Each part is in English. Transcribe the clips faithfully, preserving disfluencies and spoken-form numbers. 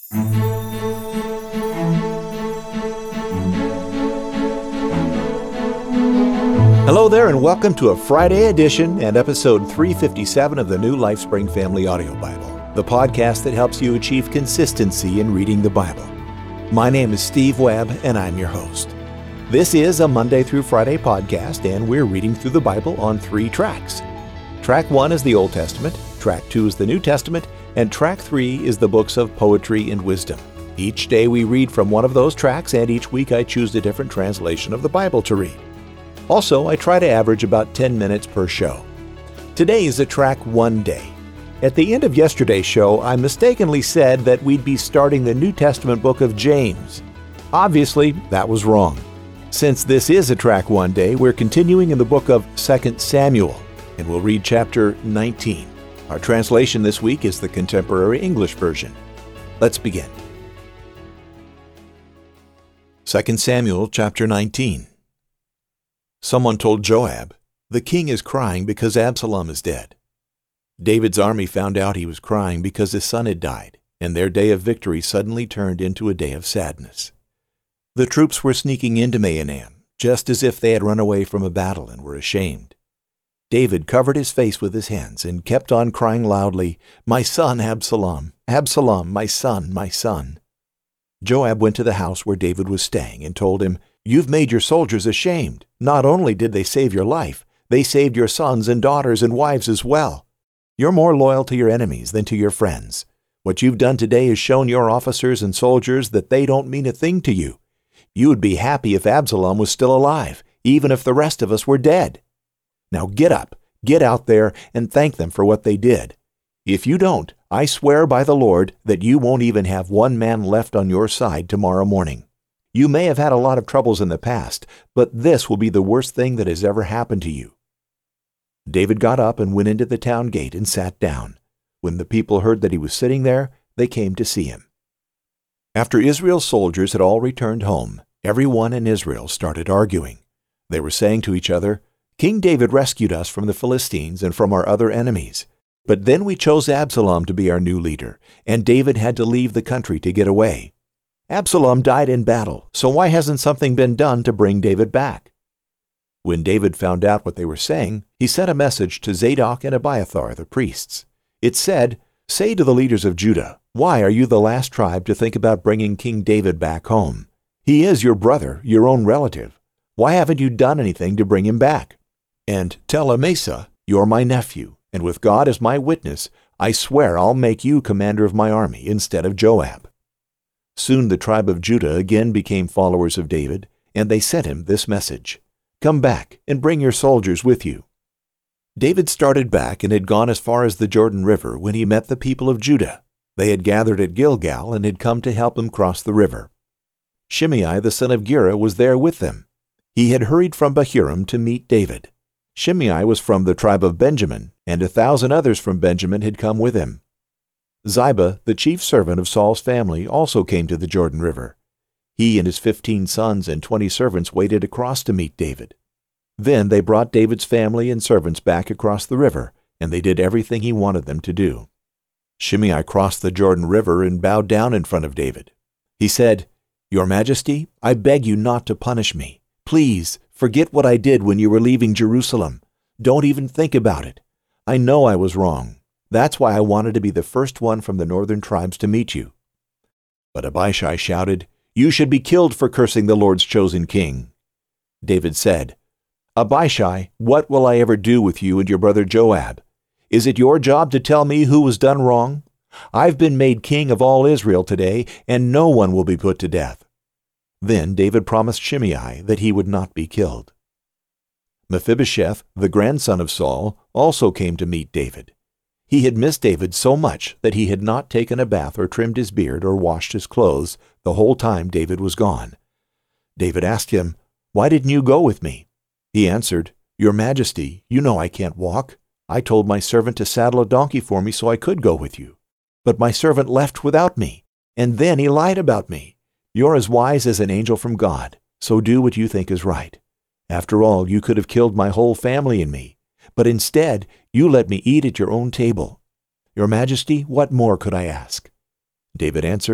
Hello there, and welcome to a Friday edition and episode three fifty-seven of the New LifeSpring Family Audio Bible, the podcast that helps you achieve consistency in reading the Bible. My name is Steve Webb, and I'm your host. This is a Monday through Friday podcast, and we're reading through the Bible on three tracks. Track one is the Old Testament, track two is the New Testament, and track three is the books of poetry and wisdom. Each day we read from one of those tracks, and each week I choose a different translation of the Bible to read. Also, I try to average about ten minutes per show. Today is a track one day. At the end of yesterday's show, I mistakenly said that we'd be starting the New Testament book of James. Obviously, that was wrong. Since this is a track one day, we're continuing in the book of Second Samuel, and we'll read chapter nineteen. Our translation this week is the Contemporary English Version. Let's begin. Second Samuel chapter nineteen. Someone told Joab, "The king is crying because Absalom is dead." David's army found out he was crying because his son had died, and their day of victory suddenly turned into a day of sadness. The troops were sneaking into Mahanaim, just as if they had run away from a battle and were ashamed. David covered his face with his hands and kept on crying loudly, "My son Absalom! Absalom, my son, my son!" Joab went to the house where David was staying and told him, "You've made your soldiers ashamed. Not only did they save your life, they saved your sons and daughters and wives as well. You're more loyal to your enemies than to your friends. What you've done today has shown your officers and soldiers that they don't mean a thing to you. You would be happy if Absalom was still alive, even if the rest of us were dead. Now get up, get out there, and thank them for what they did. If you don't, I swear by the Lord that you won't even have one man left on your side tomorrow morning. You may have had a lot of troubles in the past, but this will be the worst thing that has ever happened to you." David got up and went into the town gate and sat down. When the people heard that he was sitting there, they came to see him. After Israel's soldiers had all returned home, everyone in Israel started arguing. They were saying to each other, "King David rescued us from the Philistines and from our other enemies. But then we chose Absalom to be our new leader, and David had to leave the country to get away. Absalom died in battle, so why hasn't something been done to bring David back?" When David found out what they were saying, he sent a message to Zadok and Abiathar, the priests. It said, "Say to the leaders of Judah, why are you the last tribe to think about bringing King David back home? He is your brother, your own relative. Why haven't you done anything to bring him back? And tell Amasa, you're my nephew, and with God as my witness, I swear I'll make you commander of my army instead of Joab." Soon the tribe of Judah again became followers of David, and they sent him this message, "Come back and bring your soldiers with you." David started back and had gone as far as the Jordan River when he met the people of Judah. They had gathered at Gilgal and had come to help him cross the river. Shimei the son of Gera was there with them. He had hurried from Bahurim to meet David. Shimei was from the tribe of Benjamin, and a thousand others from Benjamin had come with him. Ziba, the chief servant of Saul's family, also came to the Jordan River. He and his fifteen sons and twenty servants waded across to meet David. Then they brought David's family and servants back across the river, and they did everything he wanted them to do. Shimei crossed the Jordan River and bowed down in front of David. He said, "Your Majesty, I beg you not to punish me. Please, forget what I did when you were leaving Jerusalem. Don't even think about it. I know I was wrong. That's why I wanted to be the first one from the northern tribes to meet you." But Abishai shouted, "You should be killed for cursing the Lord's chosen king." David said, "Abishai, what will I ever do with you and your brother Joab? Is it your job to tell me who was done wrong? I've been made king of all Israel today, and no one will be put to death." Then David promised Shimei that he would not be killed. Mephibosheth, the grandson of Saul, also came to meet David. He had missed David so much that he had not taken a bath or trimmed his beard or washed his clothes the whole time David was gone. David asked him, "Why didn't you go with me?" He answered, "Your Majesty, you know I can't walk. I told my servant to saddle a donkey for me so I could go with you. But my servant left without me, and then he lied about me. You're as wise as an angel from God, so do what you think is right. After all, you could have killed my whole family and me, but instead you let me eat at your own table. Your Majesty, what more could I ask?" David answered,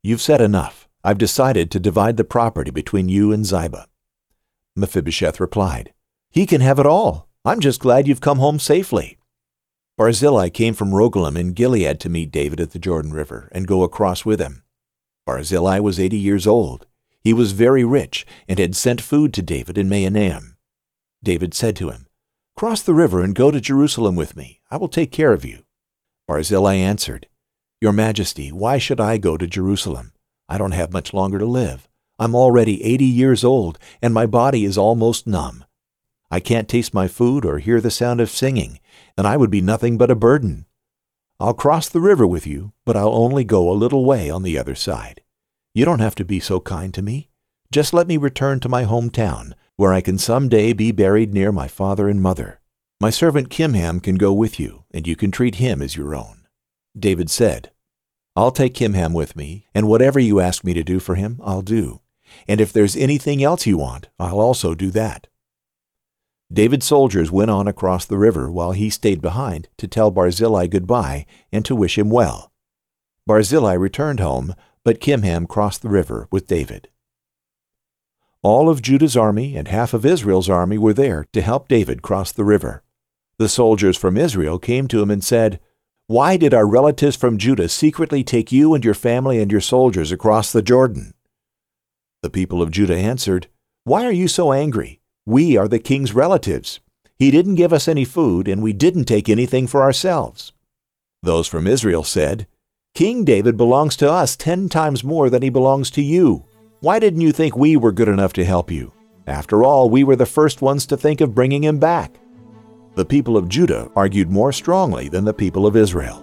You've said enough. I've decided to divide the property between you and Ziba." Mephibosheth replied, "He can have it all. I'm just glad you've come home safely." Barzillai came from Rogelim in Gilead to meet David at the Jordan River and go across with him. Barzillai was eighty years old. He was very rich and had sent food to David in Mahanaim. David said to him, "Cross the river and go to Jerusalem with me. I will take care of you." Barzillai answered, "Your Majesty, why should I go to Jerusalem? I don't have much longer to live. I'm already eighty years old, and my body is almost numb. I can't taste my food or hear the sound of singing, and I would be nothing but a burden. I'll cross the river with you, but I'll only go a little way on the other side. You don't have to be so kind to me. Just let me return to my hometown, where I can someday be buried near my father and mother. My servant Kimham can go with you, and you can treat him as your own." David said, "I'll take Kimham with me, and whatever you ask me to do for him, I'll do. And if there's anything else you want, I'll also do that." David's soldiers went on across the river while he stayed behind to tell Barzillai goodbye and to wish him well. Barzillai returned home, but Kimham crossed the river with David. All of Judah's army and half of Israel's army were there to help David cross the river. The soldiers from Israel came to him and said, "Why did our relatives from Judah secretly take you and your family and your soldiers across the Jordan?" The people of Judah answered, "Why are you so angry? We are the king's relatives. He didn't give us any food, and we didn't take anything for ourselves." Those from Israel said, "King David belongs to us ten times more than he belongs to you. Why didn't you think we were good enough to help you? After all, we were the first ones to think of bringing him back." The people of Judah argued more strongly than the people of Israel.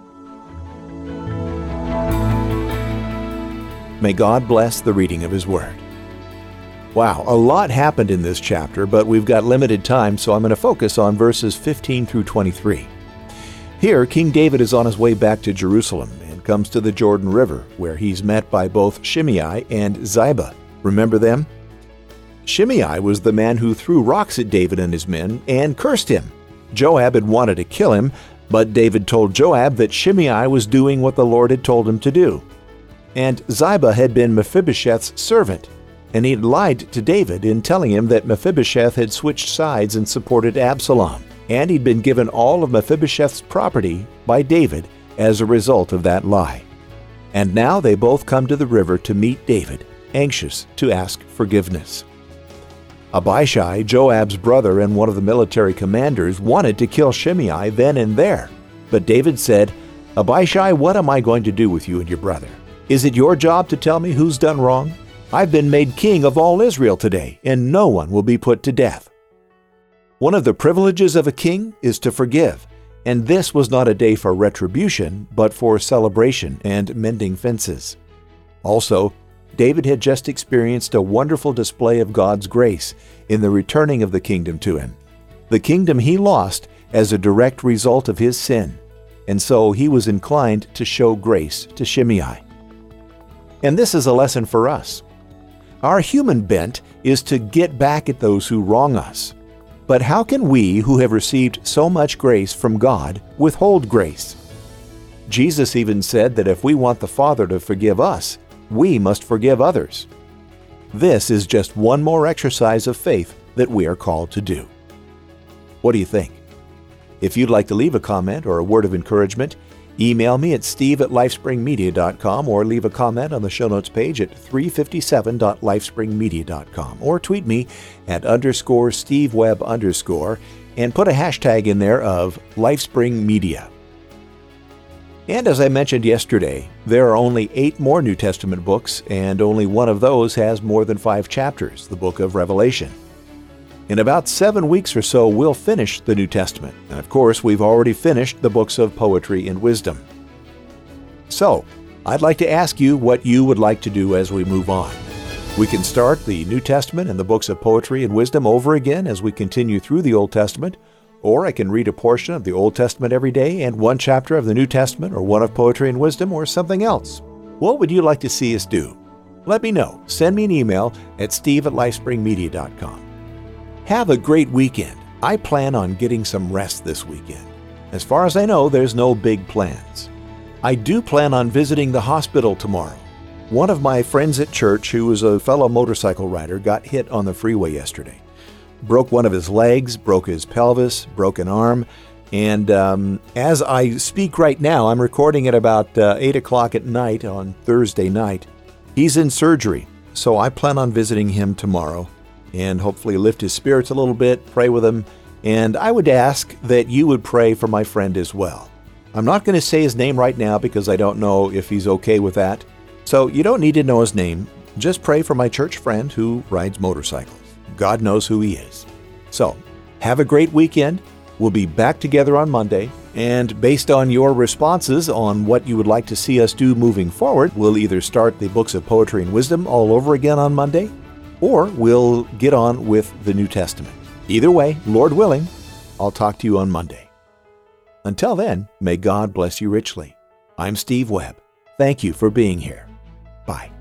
May God bless the reading of His Word. Wow, a lot happened in this chapter, but we've got limited time, so I'm going to focus on verses fifteen through twenty-three. Here, King David is on his way back to Jerusalem and comes to the Jordan River, where he's met by both Shimei and Ziba. Remember them? Shimei was the man who threw rocks at David and his men and cursed him. Joab had wanted to kill him, but David told Joab that Shimei was doing what the Lord had told him to do. And Ziba had been Mephibosheth's servant, and he had lied to David in telling him that Mephibosheth had switched sides and supported Absalom, and he'd been given all of Mephibosheth's property by David as a result of that lie. And now they both come to the river to meet David, anxious to ask forgiveness. Abishai, Joab's brother and one of the military commanders, wanted to kill Shimei then and there. But David said, "Abishai, what am I going to do with you and your brother? Is it your job to tell me who's done wrong? I've been made king of all Israel today, and no one will be put to death." One of the privileges of a king is to forgive, and this was not a day for retribution, but for celebration and mending fences. Also, David had just experienced a wonderful display of God's grace in the returning of the kingdom to him. The kingdom he lost as a direct result of his sin, and so he was inclined to show grace to Shimei. And this is a lesson for us. Our human bent is to get back at those who wrong us. But how can we, who have received so much grace from God, withhold grace? Jesus even said that if we want the Father to forgive us, we must forgive others. This is just one more exercise of faith that we are called to do. What do you think? If you'd like to leave a comment or a word of encouragement, email me at steve at lifespringmedia dot com or leave a comment on the show notes page at three fifty-seven dot lifespringmedia dot com or tweet me at underscore stevewebb underscore and put a hashtag in there of LifespringMedia. And as I mentioned yesterday, there are only eight more New Testament books, and only one of those has more than five chapters, the book of Revelation. In about seven weeks or so, we'll finish the New Testament. And of course, we've already finished the books of poetry and wisdom. So, I'd like to ask you what you would like to do as we move on. We can start the New Testament and the books of poetry and wisdom over again as we continue through the Old Testament, or I can read a portion of the Old Testament every day and one chapter of the New Testament, or one of poetry and wisdom, or something else. What would you like to see us do? Let me know. Send me an email at steve at lifespringmedia dot com. Have a great weekend. I plan on getting some rest this weekend. As far as I know, there's no big plans. I do plan on visiting the hospital tomorrow. One of my friends at church, who was a fellow motorcycle rider, got hit on the freeway yesterday. Broke one of his legs, broke his pelvis, broke an arm, and um, as I speak right now, I'm recording at about uh, eight o'clock at night on Thursday night. He's in surgery, so I plan on visiting him tomorrow and hopefully lift his spirits a little bit, pray with him, and I would ask that you would pray for my friend as well. I'm not going to say his name right now because I don't know if he's okay with that. So you don't need to know his name. Just pray for my church friend who rides motorcycles. God knows who he is. So, have a great weekend. We'll be back together on Monday. And based on your responses on what you would like to see us do moving forward, we'll either start the books of poetry and wisdom all over again on Monday, or we'll get on with the New Testament. Either way, Lord willing, I'll talk to you on Monday. Until then, may God bless you richly. I'm Steve Webb. Thank you for being here. Bye.